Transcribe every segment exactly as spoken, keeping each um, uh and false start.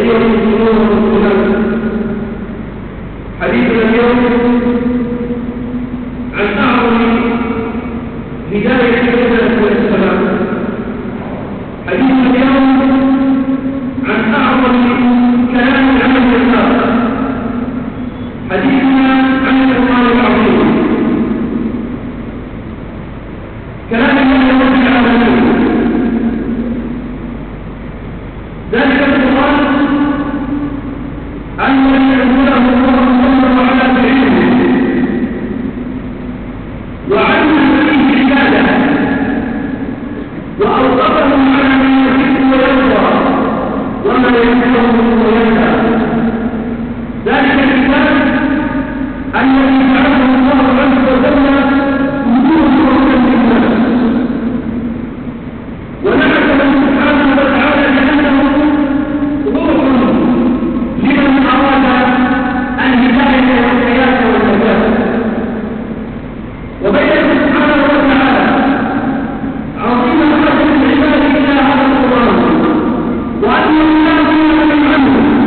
أيها المسلمون والمسلمات، حديثنا اليوم عن أعظم هداية الهدى والسلام. حديثنا اليوم عن أعظم كلام عن الإسلام. حديثنا عن القرآن العظيم، كلام الله رب العالمين. ذلك القرآن أن يعبده الله سبحانه على بعيده وعلم فيه عباده وأوقفهم على ما يحب ويرضى وما يكره وينهى. ذلك الكتاب الذي جعله الله عز وجل نورا وهدى للناس، ونعته سبحانه وتعالى بأنه روح لمن أراد الهداية والحياة والنجاة. وبين سبحانه وتعالى عظيم حاجة العباد إلى هذا القرآن، وأنه لا غنى عنه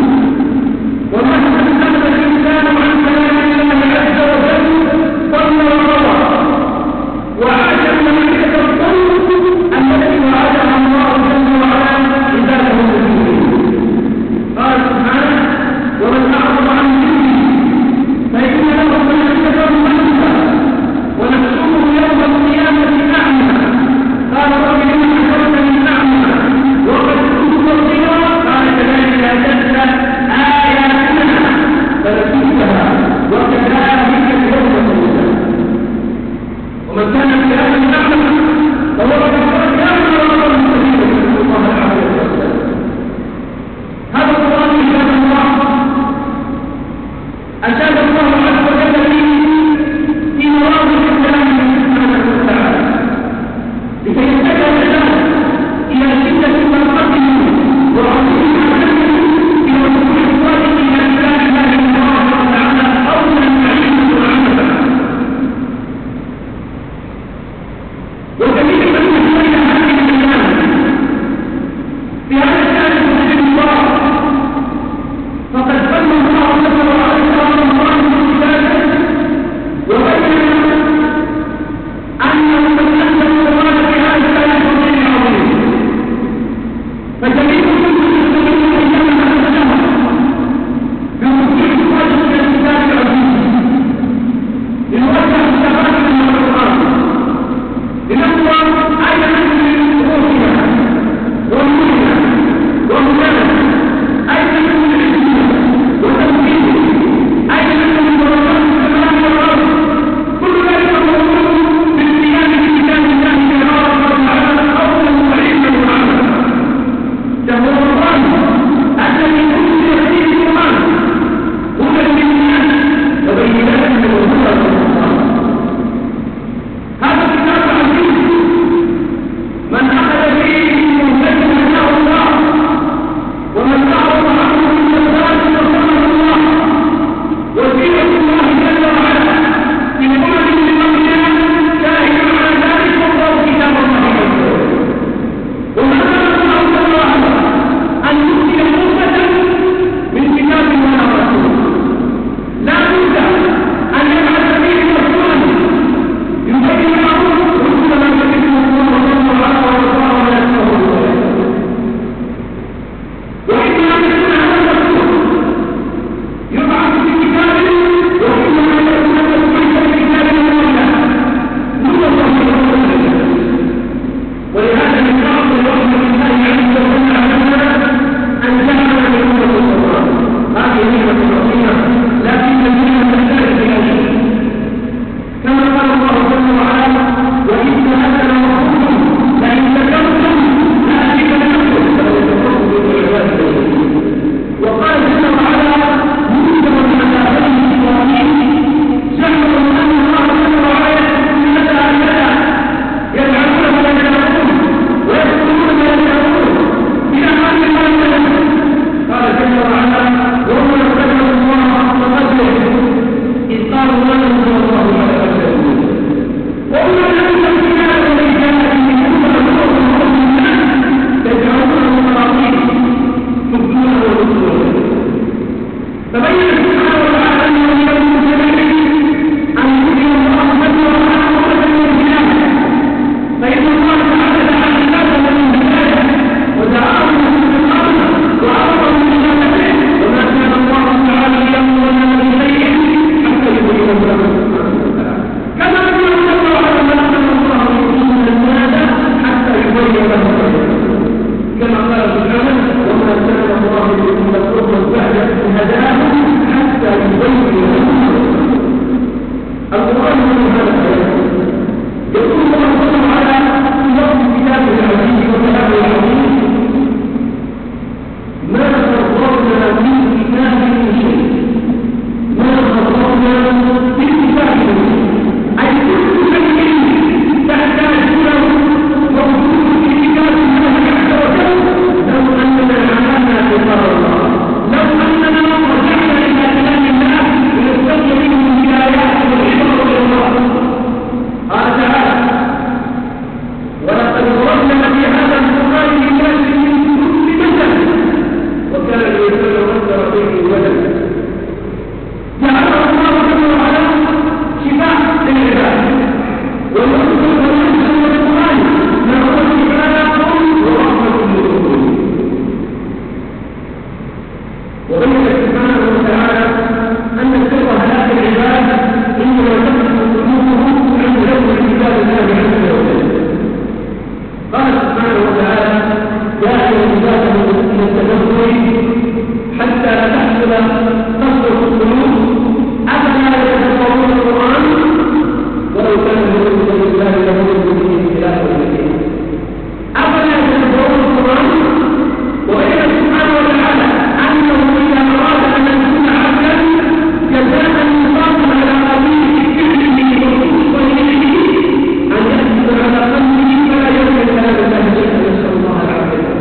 وبين سبحانه وتعالى أن سر هلاك العباد إنما تقف قلوبهم عند جمع كتاب الله عز وجل. قال سبحانه وتعالى: يا أيها العباد من التدبر حتى لا تحصل تصرف القلوب أفلا يتدبرون القرآن ولو كان من عند الله لوجدوا فيه اختلافا كثيرا. أفلا يتدبرون القرآن وبين سبحانه وتعالى أنه إذا أراد أن يكون عبدا جزاء يصاب على قلبه بفعله وقوله أن يحدث على قلبه فلا يملك كلام الله شيئا. نسأل الله العافية.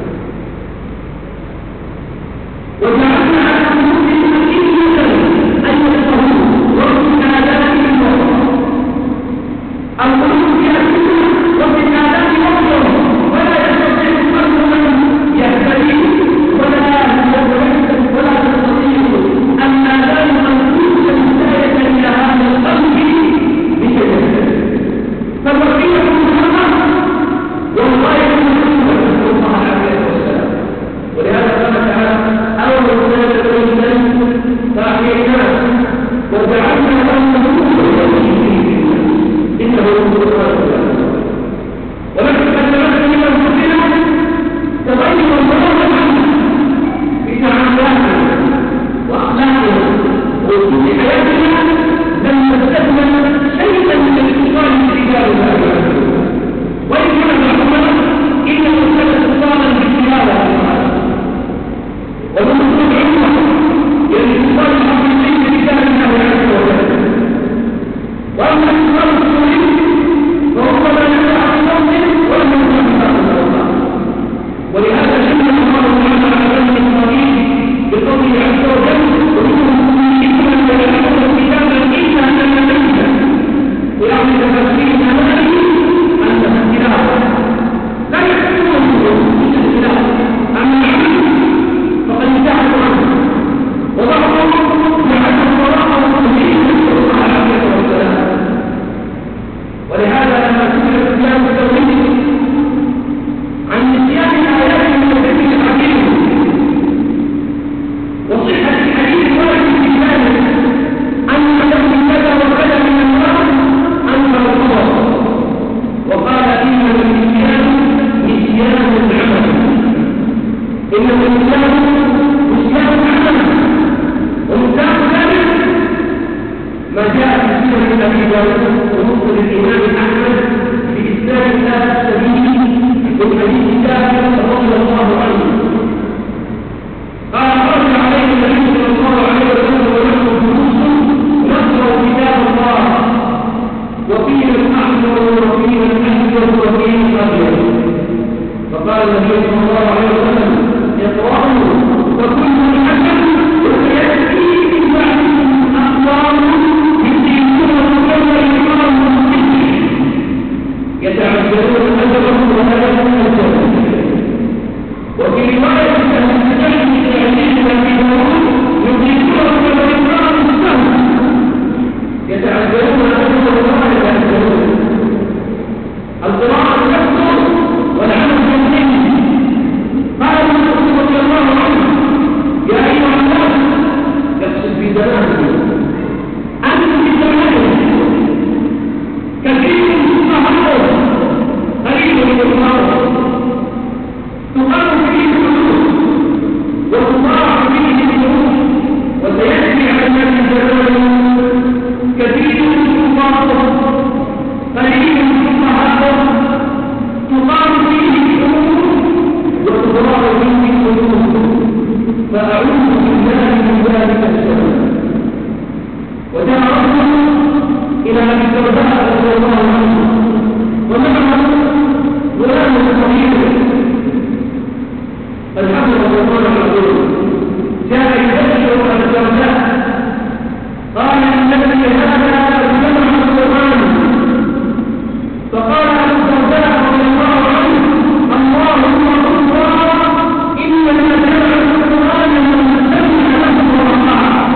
وجعلنا على قلوبهم أكنة أن يفقهوا وفي آذانهم وقرا. القلوب فيها أكنة وفي الآذان وقرا ولا يستطيع القلب أن يهتدي ولا ولا تستطيع الآذان أن توصل هداية إلى هذا القلب بشدة. فالوسيلة المهمة والغاية المهمة نسأل الله العافية والسلام. ولهذا قال تعالى: أول ذلك الإنسان فأحييناه وجعلنا له نورا يمشي به إنه هو القرآن. ولكن قد نرد من أنفسنا تغير الله عنه بتعاملاتنا وأخلاقنا وأسلوب حياتنا لم نستثمر شيئا من الاتصال برجال الله عز وجل. وإن كان معلوما إنه كان اتصالا بالتلاوة ومن مطلوب علمه الاتصال الحقيقي برجال الله عز وجل. وأما الاتصال الصوري فهو ما يقع بصوت ولم يقع بصوت. ولهذا شمل الله تعالى على بني إسرائيل بقوله عز وجل: ومنهم أميون لا يعلمون كتابا إلا أمانيا. ويعني تفسير أماني أن التلاوة لا يحكمون إلا التلاوة. أما العلم فقد انتهوا عنه وضعهم لعل الصلاة والتوحيد. نسأل الله العافية والسلام. ولهذا لما سئل سفيان الثوري عن نسيان الآيات من الذكر الحكيم وصحة الحديث الوارد في ذلك أن له كذا وكذا من الله أنه الخبر، وقال: إنه النسيان نسيان العمل. إنه النسيان نسيان العمل. ومثال ذلك ما جاء في سيرة أبي داود ومسند الإمام أحمد بإسناد لا السبيل من حديث جابر رضي الله عنه قال: خرج عليه النبي صلى الله عليه وسلم ونحن جلوس نقرأ كتاب الله وفينا الأحمر وفينا الأسود وفينا الأبيض. فقال النبي صلى الله عليه وسلم: اقرأوا وكل حسن وسيأتي من بعدكم أقوام يدركون كل إقرام مسلم يتعجلون أجرهم ولا يكون أجرهم. وفي رواية أن التجرد التعليم في داود يدركون كل إقرام مسلم يتعجلون أجرهم ولا يتعجلون. القراءة تكثر والعمل يقل. قال ابن مسعود رضي الله عنه: يا أيها الناس، يقصد في زمانه، أنتم في زمانه كثير ثم هرب قليل من الأرض تقام فيه الحدود وتضاع فيه الحدود. وسيأتي على الناس زمان كثير ثم هرب قليل ثم هرب تقام فيه الحدود وتضاع فيه الحدود. فأعوذ بالله من ذلك الزمان. وجاء رجل إلى أبي الدرداء رضي الله عنه ومعه غلام صغير الحمد لله العظيم جاء يبشر أبي الدرداء قال: إنني هذا جمع القرآن. فقال أبو الدرداء رضي الله عنه: اللهم الله إننا جمع القرآن ونستمع له ونطاعه.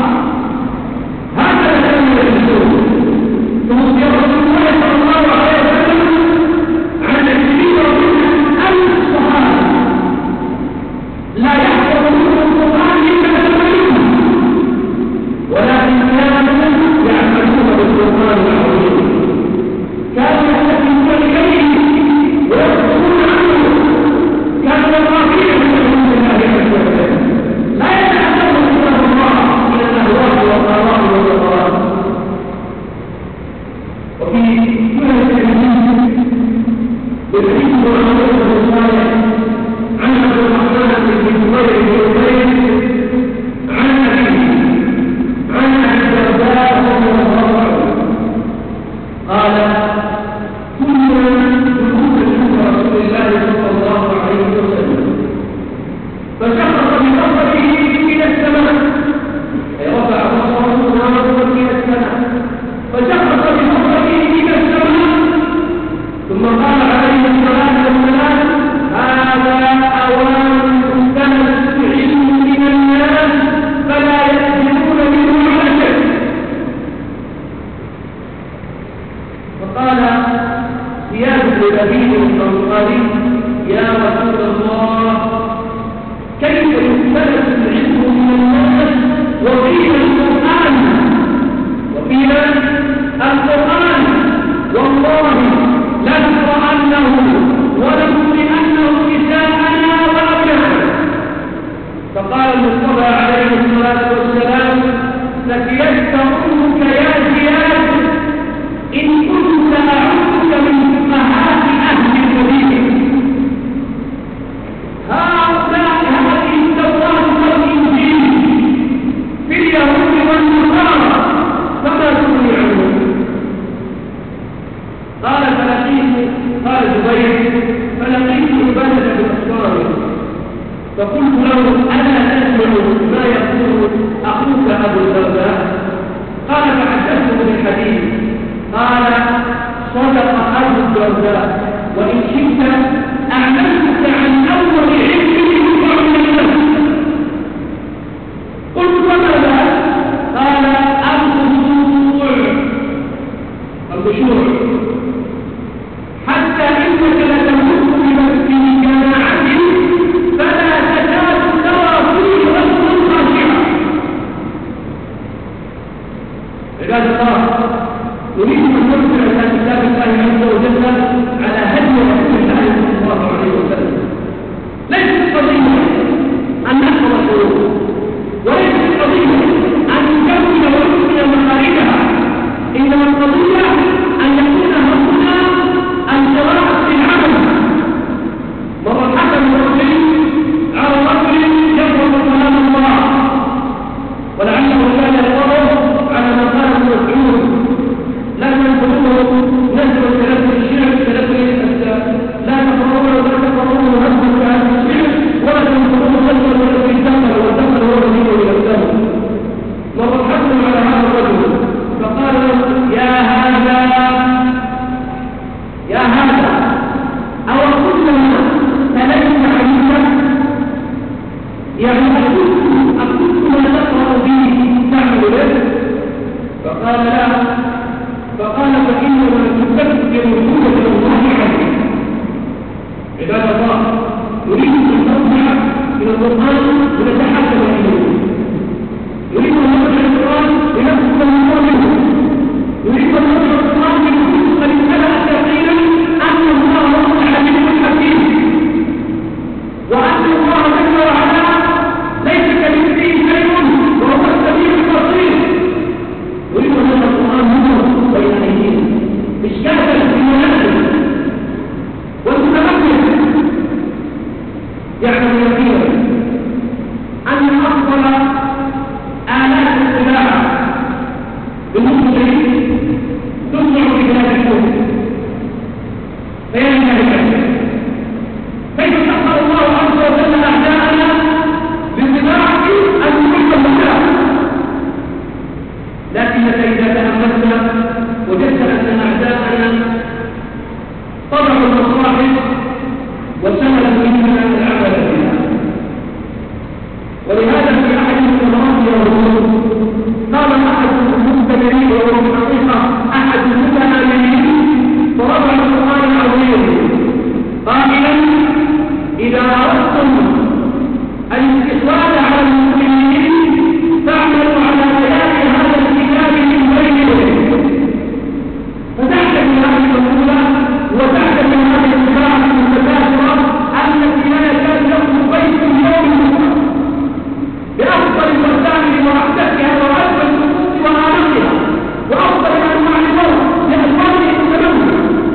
ولهذا في أحد المرات يقول قال أحد المستمرين وهو في الحقيقة أحد المتآمرين ورفع القرآن العظيم قائلا إذا أردتم الاستحواذ على المسلمين فاعملوا على بيان هذا الكتاب من بينهم فتحت من هذه المسؤولة وتحت من هذه القراءة المتكاثرة التي لا يكاد يخرج بيت يوم بأفضل المسائل وأحدثها وأجمل النصوص وآلامها وأفضل أنواع الموت لألوانه التنوع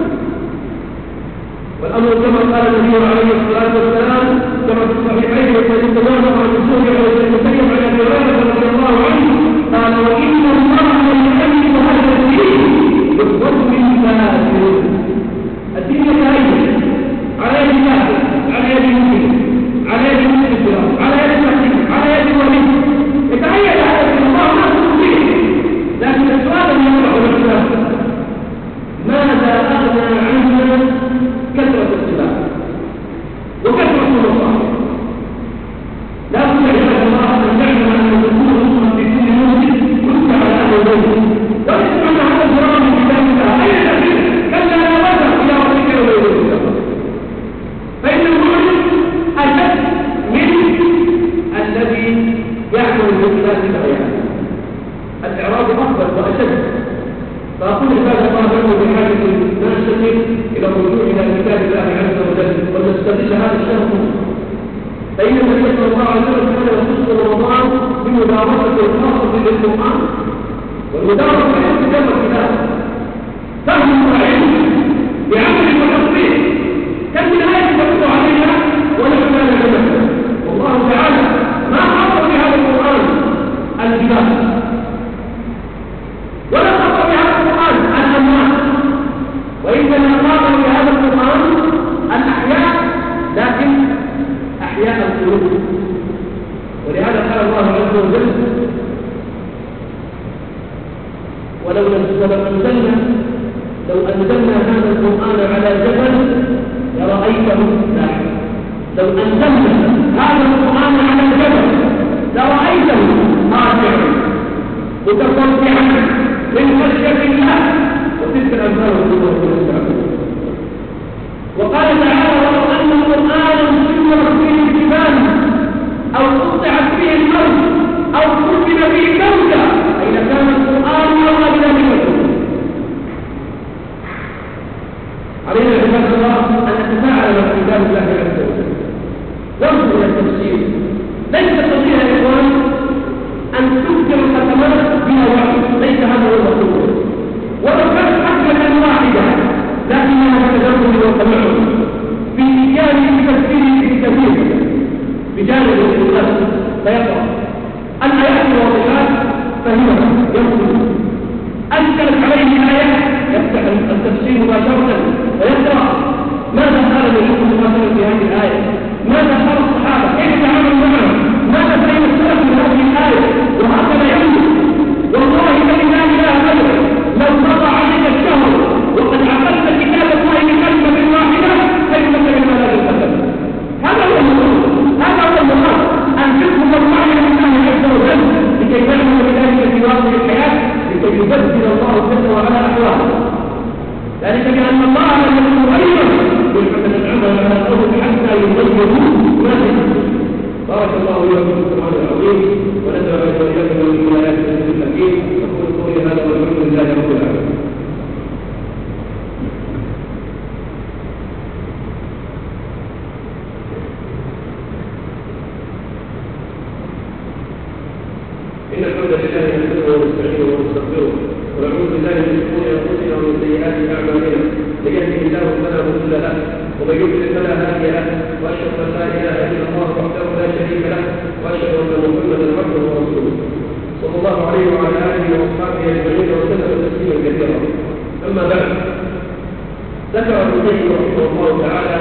والأمر كما قال النبي عليه الصلاة والسلام كما في الصحيحين وسيد الله عن الرسول عليه المسيح عن أبي هريرة رضي الله عنه قال وإن الله يؤمن هذا الدين بالظلم الكافر الدين الكريم على يد الكافر على يد المسلم على يد المسلم على يد المسلم على يد الولي يتأيد هذا الله نفسه فيه لكن السؤال الذي يطرح الإسلام ماذا أغنى عنا كثرة السلاح وكثرة المصائب لا بد عباد الله أن نعلم أن تكون نصرا في كل مسجد كنت على أهل البيت وليس معنى هذا الجرام من كتاب الله أين الأخير كلا لا وزن إلى ربك ويوم فإن المعلم أشد من الذي يعمل بالخلاف البيان الإعراض أفضل وأشد فأقول عباد الله نحن بحاجة ناشط إلى الرجوع إلى كتاب الله عز وجل ونستغل هذا الشهر فإن النبي صلى الله عليه وسلم كان يخص رمضان بمدارسة خاصة للقرآن والمدارسة ليست كما الكتاب فهم وعلم بعمل وتطبيق كم من آية تتلو عليها ونحن لا نتمكن والله تعالى ما خص بهذا القرآن الجبال ولا خص بهذا القرآن الأموات وإنما قام بهذا القرآن الأحياء لكن أحياء القلوب ولهذا قال الله عز وجل ولو أنزلنا لو أنزلنا هذا القرآن على جبل لرأيته ساحرا لو أنزلنا هذا القرآن على الجبل لرأيته خاشعا متصدعا من خشية الله وتلك الأمثال والصور والأسباب وقال تعالى ولو أن القرآن سيرت به الجبال أو قطعت به الأرض أو كتب به موتى أي لكان القرآن أولى بذلك علينا عباد الله أن نتفاعل مع كتاب الله عز وجل وانظر إلى التفسير ليس تستطيع يا إخوان أن تذكر الختمات بها وحي ليس هذا هو المطلوب ولو كانت حكمة واحدة لكنها تتدرج وتمعن في إيجاد تفسيره بكثير بجانب الإنسان فيقرأ الآيات الواضحات فهمها ينظر أنكرت عليه الآية يفتح التفسير مباشرة ويقرأ ماذا قال النبي صلى الله عليه وسلم في هذه الآية ماذا قال الصحابة كيف تعاملوا معه ماذا بين السلف من هذه الآية وهكذا ينظر والله الذي لا إله غيره لو مضى عليك الشهر وقد عقلت كتاب الله بكلمة واحدة كلمة لما لا تتكلم هذا هو المراد هذا هو المراد أن تكون الوعي من الله عز وجل لكي تعمل بذلك في واقع الحياة لكي يبدل الله جل وعلا أحواله ذلك بأن الله لم يكن غيره والحمد العمل على الأرض حتى يغيروا ما في بارك الله لكم في القرآن العظيم ونزل وإياكم من الآيات الحكيم أقول قولي هذا والحمد لله رب العالمين إن الحمد لله نحمده ونستعينه ونستغفره ونعوذ بالله من شرور أنفسنا ومن سيئات أعمالنا من يهده الله فلا مضل له ومن يضلل فلا هادي له وأشهد أن لا إله إلا الله وحده لا شريك له وأشهد أن محمدا عبده ورسوله صلى الله عليه وعلى آله وأصحابه أجمعين وسلم تسليما كثيرا أما بعد ذكر ابن القيم رحمه الله تعالى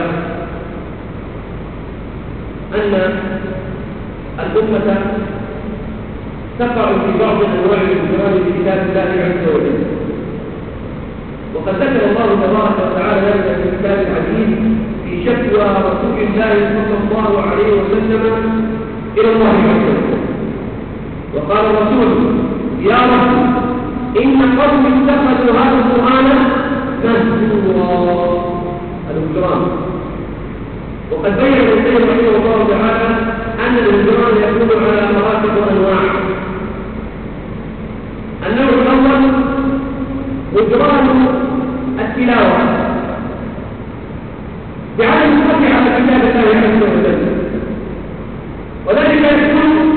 أن الأمة تقع في بعض أنواع الإجرام في كتاب الله عز وجل وقد ذكر الله تبارك وتعالى ذلك في الكتاب العزيز في شكوى رسول الله صلى الله عليه وسلم إلى الله عز وجل. وقال الرسول يا رب إن قوم اتخذوا هذا القرآن مهجورا الهجران. وقد بين ابن تيمية رحمه الله تعالى أن الهجران يكون على مراتب وأنواع. النوع الأول هجران التلاوة بعدم الصبر على كتاب الله عز وجل، وذلك يكون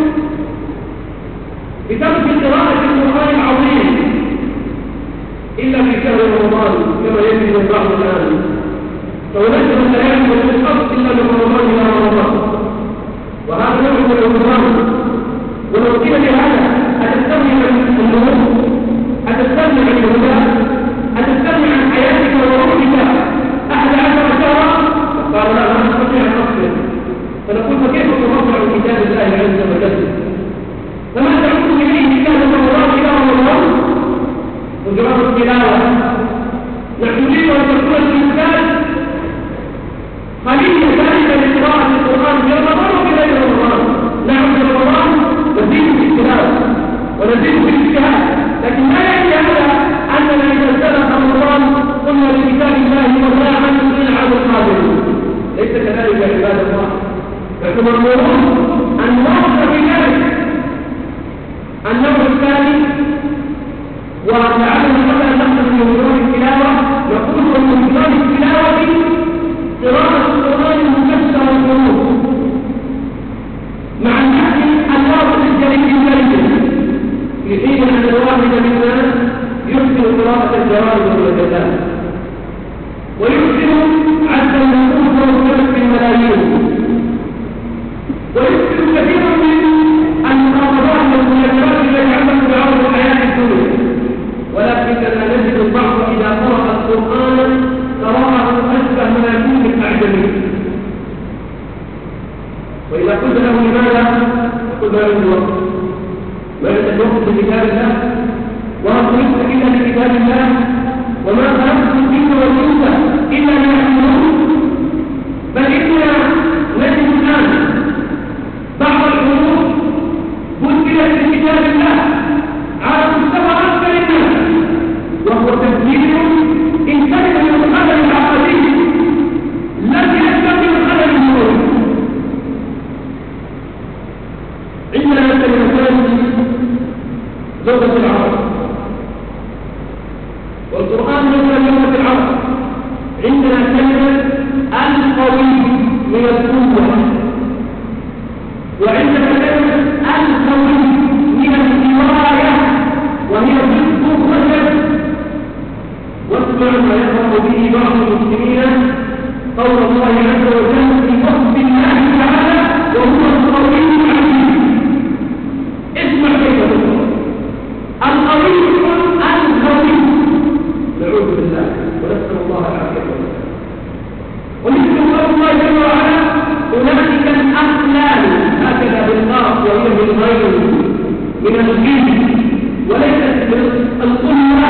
بترك قراءة القرآن العظيم إلا في شهر رمضان كما يجري البعض الآن، فهناك من لا يعلم بالقصد إلا من رمضان إلى رمضان، وهذا نوع من الهجران. ولو قيل لهذا أتستغني عن النمو؟ أتستغني عن الهدى؟ أتستغني عن حياتك وروحك أحد عشر شهرا؟ قال لا، لا نستطيع أن نصبر. فنقول فكيف ترفع كتاب الله عز وجل؟ فما تعود إليه كتاب رمضان إلى رمضان؟ هجران التلاوة. نحن نريد أن تكون الإنسان خليل ذلك لقراءة القرآن في رمضان وفي غير رمضان. نعم في رمضان نزيد في التلاوة ونزيد في الاجتهاد، لكن لا يعني هذا أننا إذا انسلخ رمضان قلنا لكتاب الله وساعا إلى عام القادم. ليس كذلك يا عباد الله، نحن مأمورون أن نوصل في ذلك. النوع الثاني ولعلنا قبل أن نخرج من هجران التلاوة نقول أن هجران التلاوة قراءة القرآن المفسر والقلوب مع النحو الواضح الجليل الجليل، في حين أن الواحد منا يحسن قراءة الجوارح والمجازات ويحسن عد النفوس والخلق بالملايين ويحسن كثيرا من المخاطبات والمناسبات التي عملت بعرض الحياة الدنيا، ولكننا نجد البعض إذا قرأ القرآن قراءه أشبه ما يكون بالأعجمي. وإذا قلت له لماذا؟ قلت له الوقت. ما يتوقف لكتاب الله؟ وهل خلقت إلا لكتاب الله؟ وما خلقت الجن والإنس إلا ليعبدون؟ بل إننا نجد الآن بعض الحروف بدلت بكتاب الله على مستوى أكثر الناس، وهو تبديل انتهى من الخلل العقدي لم يشبه من الخلل النوري. عندنا مثلا مثلا لغة العرب، والقرآن مثلا لغة العرب. عندنا كلمة القوي من القوة، وعندنا كلمة القوي من الرواية وهي ضد الخجل. واسمع ما يقرأ به بعض المسلمين قول الله عز وجل في فضل الله تعالى وهو القوي العزيز. اسمع كيف تقول القوي القوي، نعوذ بالله ونسأل الله العافية. ومثل قول الله جل وعلا أولئك الأغلال، هكذا بالقاف وهي بالغير من الجن وليست القلة.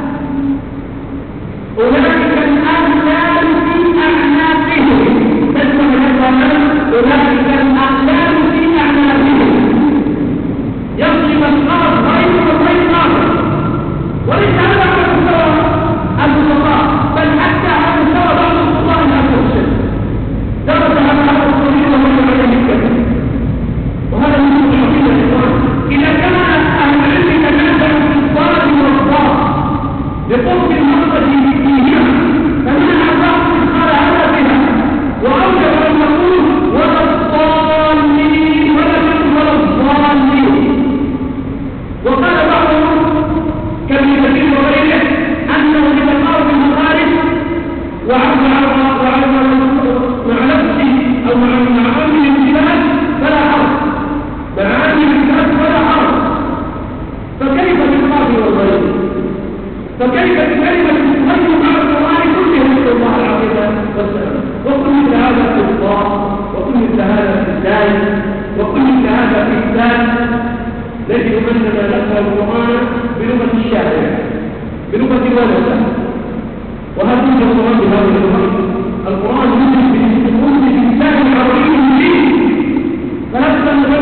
أولئك الأغلال في أعناقهم، تسمع مثلا أولئك الأغلال في أعناقهم، يضرب القرض غير وغير آخر، وليس هذا على مستوى الفقهاء بل حتى على مستوى بعض الفقهاء الأنفسهم درس على هذا الصغير ومن على الكبير. وهذا من الحقيقة الإخوان، إذا كان أهل العلم يتنازل في الضاد والضاد بقرب المقصد فيهما، فمن أعطاه قال هذا بها وأوجب أن نقول ولا الضالين ولا ولا الضالين. وقال بعضهم كابن كثير وغيره أنه بتقارب المخالف وعرض وعرض مع نفسه أو مع عامل الامتثال فلا حرج، مع عامل الامتثال فلا حرج. فكيف بالقاضي والغير؟ فكيف بكلمة تغير مع القرآن كله نسأل الله العافية والسلام. وكل مثل هذا في الصلاة، وكل مثل هذا في الدين، وكل مثل هذا في الإسلام. نجد أننا نقرأ القرآن بلغة الشاعر، بلغة الولد، وهذا يوجد القرآن بهذه اللغة. القرآن يوجد بلسان عربي مبين، فنفس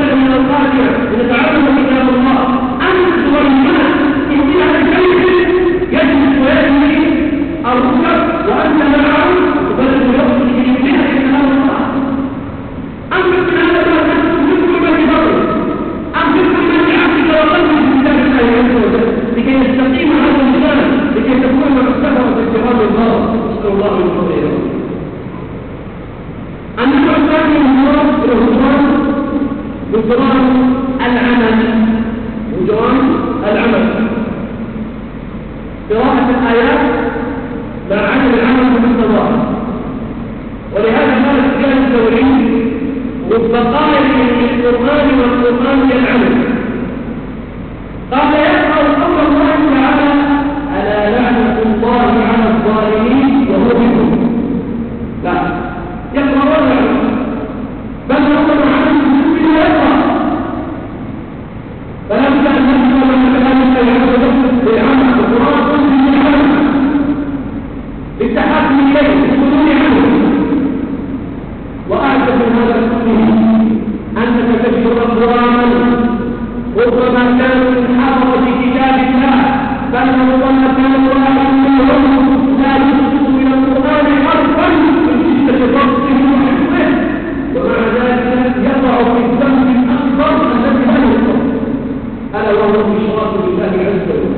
الإشراك بالله عز وجل.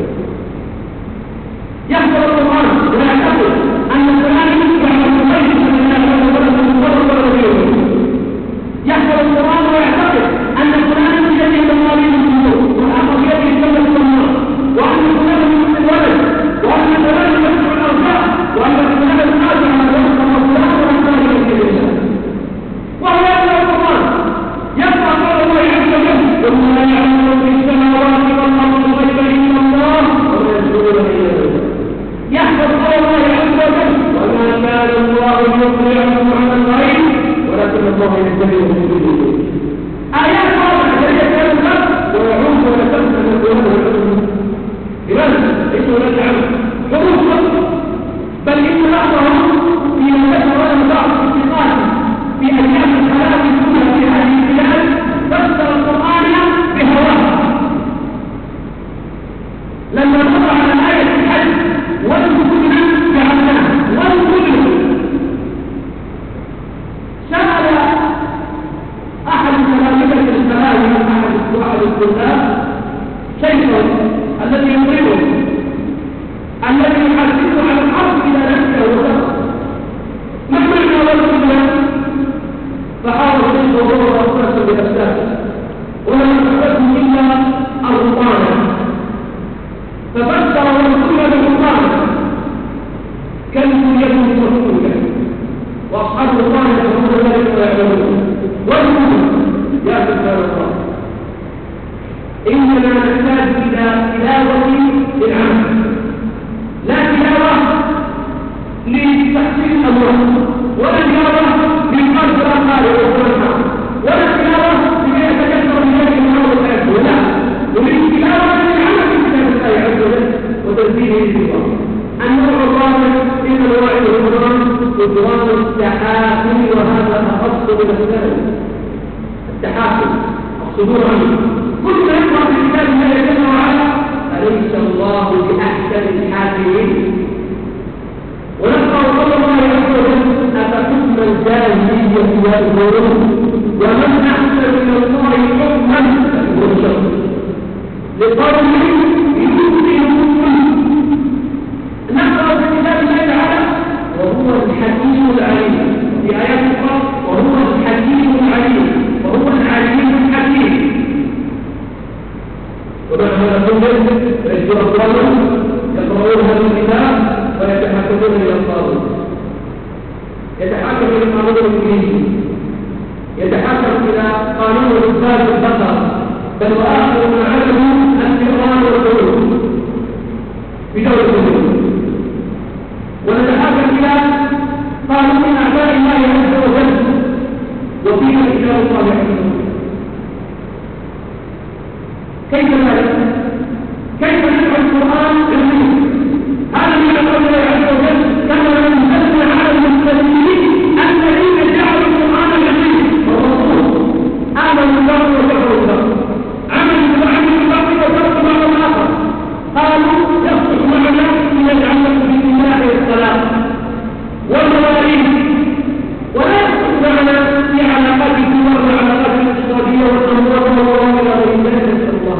يحفظ القرآن ويعتقد أن فلان يعمل الخير من الله عز وجل مقرر وليه. يحفظ القرآن ويعتقد أن فلان بيده المواليد الجنود والآخر بيده الجنة والنار، وأن فلان يمسك الولد، وأن فلان يمسك الأرزاق، وأن فلان القادر على الوقت والصلاة والصلاة إلى الله. وهو يقرأ القرآن يقرأ قول الله عز وجل: ثم لا يعلم في السماوات والأرض الغيب إلا الله وما يشعرون إلا بالله. يحفظ قول الله عز وجل: وما كان الله ليطلعكم على الغيب ولكن الله يهتدي من رسله. آيات واضحة جلية كلمة ويعود ويتم أن يكون له العلم. لماذا؟ ليس هناك عمل حروف فقط، بل إن بعضهم في ذكر بعض الاتفاق في أيام الحياة الأولى في هذه البلاد فسر القرآن بهواه. لما نظر على آية الحج والكتب جعلناها والكتب، سأل أحد تلامذة الزمان أحد أحد الطلاب شيخا الذي يضربه الذي يحدثه على الحرب إلى نفسه وسقط: ما معنى والكتب؟ فحاول الشيخ وهو أساس بأساس ولم يتحدثه إلا الرطانة، ففسر والكتب بالرطانة كلمة يد مفتوحة، وأصحاب الرطانة يقولون ذلك ويعلمون. والكتب يا سبحان الله، إننا نحتاج إلى تلاوة للعمل، لا تلاوة لتحصيل الأموال، ولا تلاوة للقلب الأقارب والقرآن، ولا تلاوة لكي يتكثر من ذلك المعروض الأكبر، لا، نريد تلاوة للعمل في كتاب الله عز وجل وتنزيله بالله. النوع الرابع من أنواع الهجران هجران التحاكم، وهذا أخص بالثاني. التحاكم الصدور عنه، كل ما يقرأ في كتاب الله جل وعلا: أليس الله بأحسن الحاكمين؟ ونقرأ قول الله عز وجل: أفحكم الجاهلية يأمرون ومن أحسن من الله حكما فهو شر لقوم يؤمنون. نقرأ في كتاب الله تعالى: وهو الحكيم العليم، في آيات أخرى: وهو الحكيم العليم، وهو العليم الحكيم. ونحن نقول رجل أقوالهم يقرؤون هذا الكتاب ويتحكمون إلى القانون، يتحكم إلى القانون الإنجليزي، يتحكم إلى قانون الإنسان البقرة، بل وآخر ما علموا القرآن والقانون في دولة الدول، ونتحكم إلى قانون أعداء الله عز وجل وفيها كتاب الله عز وجل. كيف ذلك؟ كيف نفعل القرآن علميا؟ هذا من قول الله عز وجل: كما أنزلنا على المستقيمين الذين جعلوا القرآن علميا والرسول آمنوا بالله وكفروا بالله، عملوا وعملوا بالله وتركوا بعض الآخر، قالوا يصلح معنا أن نجعل لكم في الله الصلاة والمواريث، ولا يصلح معنا في علاقات الدول والعلاقات الاقتصادية والأموال والأموال إلى غير ذلك.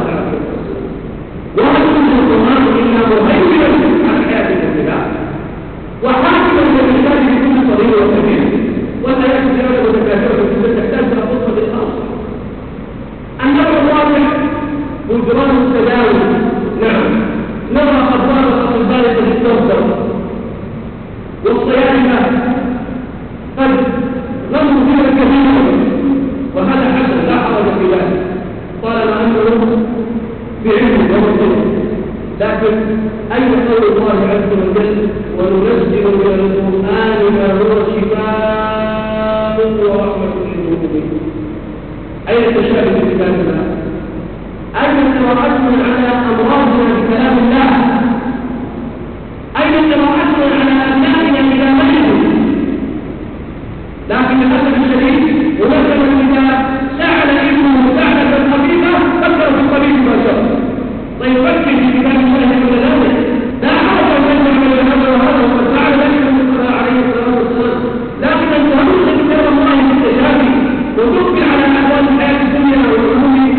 وما يكون القرآن إلا مهيمنا على حياة الإنسان وحاكما للإنسان بكل صغير وكبير، والآيات الزيادة والتكاثر تحتاج إلى خطة الأصل. النوع الرابع هجران التداول. نعم، نرى أطوار الأطباء تتوفر والصيادلة قد غموا فيها كثيرا، وهذا حسن لا حرج في ذلك طالما أنه بعلم ومثل. لكن أين قول الله عز وجل: وننزل من القرآن ما هو شفاء ورحمة للمؤمنين؟ أين التشابه في كتاب الله؟ أين قراءتنا على أمراضنا بكلام الله؟ أين قراءتنا على أبنائنا إذا مرضوا؟ لكن للأسف الشديد ومثلا إذا سأل ابنه مساعدة خفيفة فكر في الطبيب ما شاء الله، ويفكر في كتاب الله ولا ذلك، لا حرج أن يعمل هذا وهذا وقد فعل ذلك المصطفى عليه الصلاة والسلام. لكن أن تهمل كتاب الله بالتشابه وتقبل على أحوال الحياة الدنيا والعلوم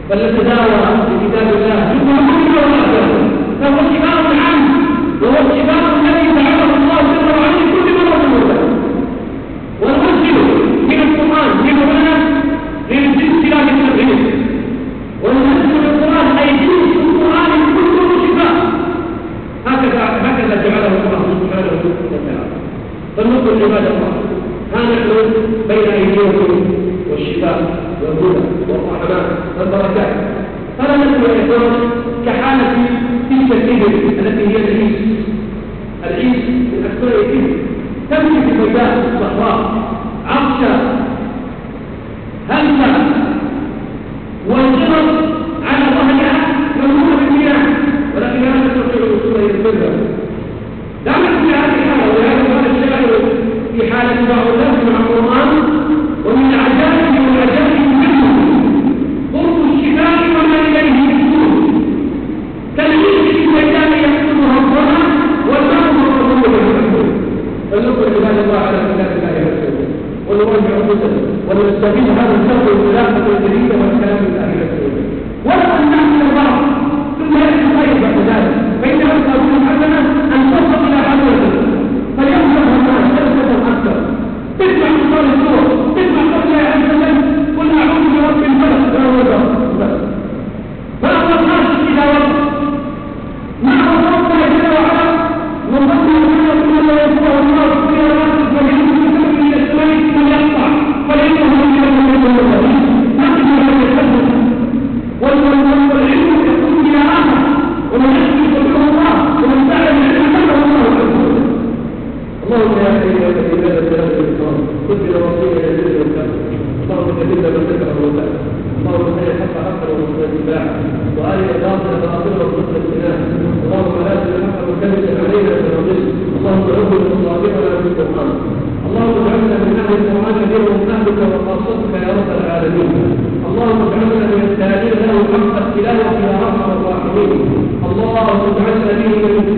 فلنتداوى بكتاب الله يكون كل واحد فهو شفاء العام وهو الشفاء الذي جعله الله جل وعلا كل مرة مرة وننزل من القرآن من هنا للجنس لا للتبعيد وننزل من القرآن أي جنس القرآن كله شفاء هكذا هكذا جعله الله سبحانه وتعالى فلنقل عباد الله ها نحن بين أيديكم والشفاء والهدى والرحمات والبركات فلا نقول يا إخوان كحالة تلك الإبل التي هي العيس العيس من أكثر الإبل تمشي في الميدان الصحراء عطشة هلسة والجرد على ظهرها ممنوع بالمياه ولكن لا تستطيع الوصول إلى البر لا نحن في هذه الحالة ولهذا هذا الشاعر في حالة بعض الناس مع القرآن ومن العجائب والعجائب منه قرب الشفاء وما إليه يكون كالعيش في الميدان يكتبها الظلم والماء والرسول يكتبه فلنقل عباد الله على كتاب الله يكتبه ونراجع أنفسنا ونستفيد هذا الشر والخلافة الجديدة والكلام الله يكتبه ولو أن نعمل البعض ثم يأتي خير بعد ذلك فإنه يقولون حسنا أن تصل إلى حدوثه فينصح الناس جلسة أكثر تسمع مصار الصور تسمع قبل الله عز وجل قل أعوذ برب الفلق لا وزر فأخذ الناس إلى وقت ما وصلت جل وعلا وظن أنه كما يسمع الله في الناس فلينصح إلى السماء فليقطع فلينصح إلى الله نحن هذا الحدث والعلم يكون إلى آخر ومن يحكي سبحانه الله ومن تعلم العلم فله الله عز وجل اللهم يا أيها الذين آمنوا الإسلام كتب رسولنا إلى الجنة والكافر اللهم كتبنا بالذكر والوفاء اللهم خير حق حقا وحسن اتباعا وآل باطل باطلا وحسن اجتنابا اللهم لا تجعل حقا مكتبا علينا فنضل اللهم ربنا وصادقنا بالقرآن اللهم اجعلنا من أهل القرآن كثيرا من أهلك وخاصتك يا رب العالمين اللهم اجعلنا من التابعين له حق التلاوة يا أرحم الراحمين اللهم اجعلنا به من